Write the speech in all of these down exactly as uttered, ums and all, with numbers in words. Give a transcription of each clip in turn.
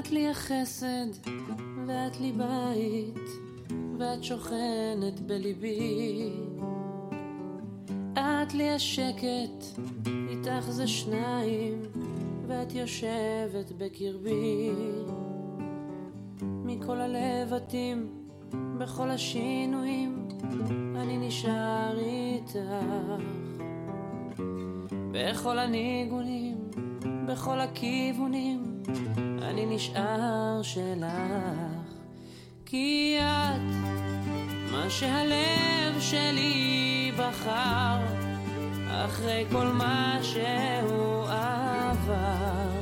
את לי החסד ואת לי בית ואת שוכנת בליבי, את לי השקט איתך זה שניים ואת יושבת בקרבי, מכל הלבטים בכל השינויים אני נשאר איתך, בכל הניגונים בכל הכיוונים אני נשאר שלך, כי את מה שהלב שלי בחר אחרי כל מה שהוא עבר,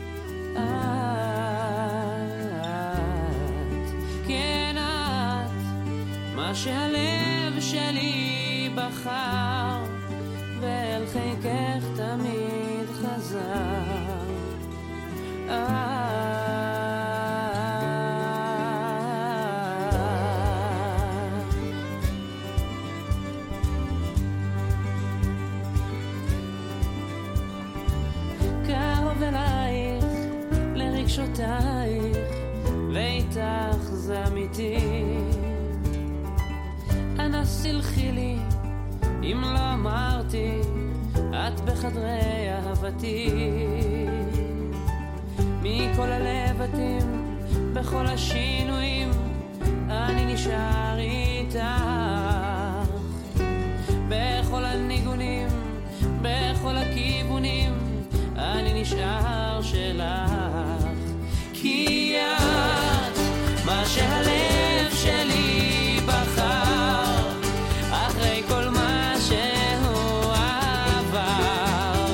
את, כן את מה שהלב שלי בחר ואל חיקך תמיד חזר, קרוב אלייך לרגשותייך ואיתך זה אמיתי, אנא סלחי לי אם לא אמרתי את בחדרי אהבתי, מכל הלבטים בכל השינויים אני נשאר איתך, בכל הניגונים בכל הכיוונים אני נשאר שלך, כי את מה שהלב שלי בחר אחרי כל מה שהוא עבר,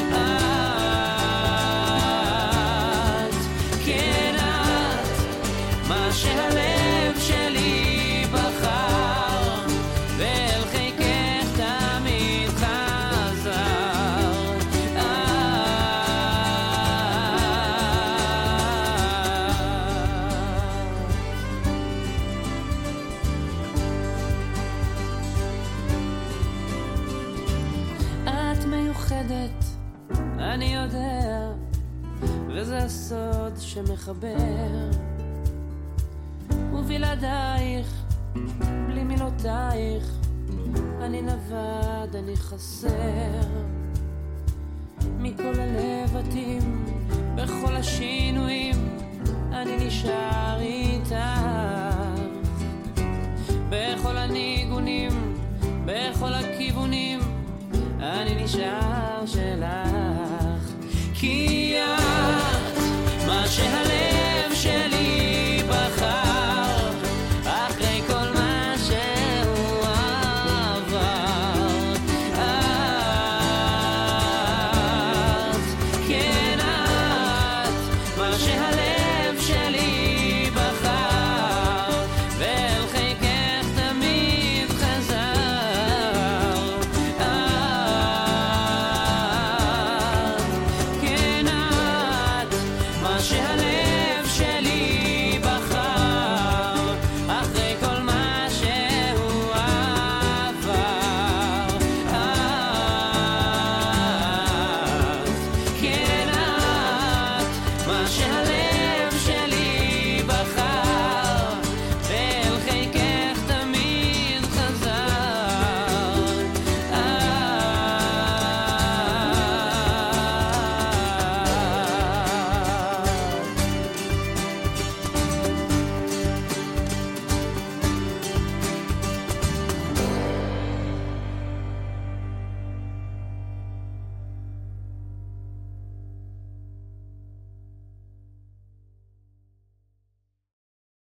את, כן את מה שהלב שלי בחר ואל חיקך תמיד חזר, את מיוחדת אני יודע וזה הסוד שמחבר, ובלעדייך בלי מילותייך אני נבד אני חסר, מכל הלבטים בכל השינויים אני נשאר איתך, בכל הניגונים בכל הכיוונים אני נשאר שלך, כי את מה שהלב שלי בחר אחרי כל מה שהוא עבר, את, כן את מה שהלב שלי בחר ואל חיקך תמיד חזר, את, כן את מה שהלב שלי בחר אחרי כל מה שהוא עבר, את, כן את מה שהלב